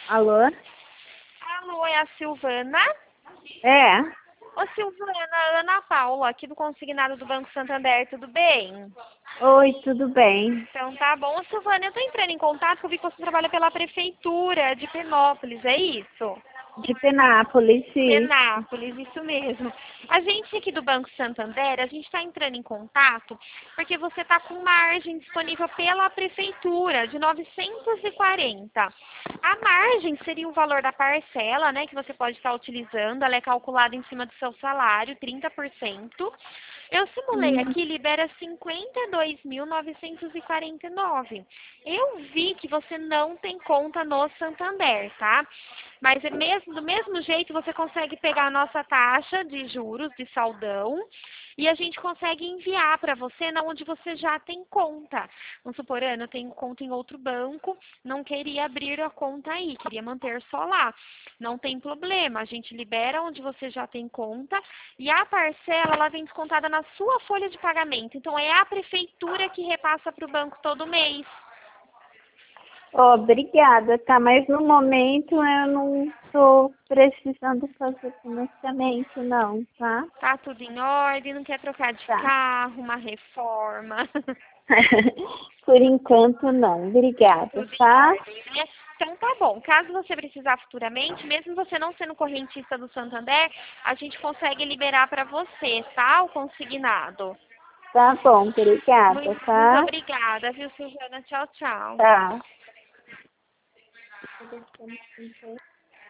Alô? Alô, é a Silvana? É? Ô Silvana, Ana Paula, aqui do Consignado do Banco Santander, tudo bem? Oi, tudo bem? Então tá bom. Ô, Silvana, eu tô entrando em contato porque eu vi que você trabalha pela Prefeitura de Penópolis, é isso? De Penápolis, isso. Penápolis, isso mesmo. A gente aqui do Banco Santander, a gente está entrando em contato porque você está com margem disponível pela Prefeitura de 940. A margem seria o valor da parcela, né, que você pode estar utilizando. Ela é calculada em cima do seu salário, 30%. Eu simulei Hum. aqui, libera 52.949. Eu vi que você não tem conta no Santander, tá? Mas do mesmo jeito você consegue pegar a nossa taxa de juros, de saldão, e a gente consegue enviar para você na onde você já tem conta. Vamos supor, Ana, eu tenho conta em outro banco, não queria abrir a conta aí, queria manter só lá. Não tem problema, a gente libera onde você já tem conta e a parcela ela vem descontada na sua folha de pagamento. Então é a prefeitura que repassa para o banco todo mês. Obrigada, tá? Mas no momento eu não estou precisando fazer financiamento, não, tá? Tá tudo em ordem, não quer trocar de Tá. carro, uma reforma. Por enquanto, não. Obrigada, Tudo em tá? ordem, né? Então tá bom. Caso você precisar futuramente, mesmo você não sendo correntista do Santander, a gente consegue liberar para você, tá? O consignado. Tá bom, obrigada, Muito tá? obrigada, viu, Silvana? Tchau, tchau. Tá.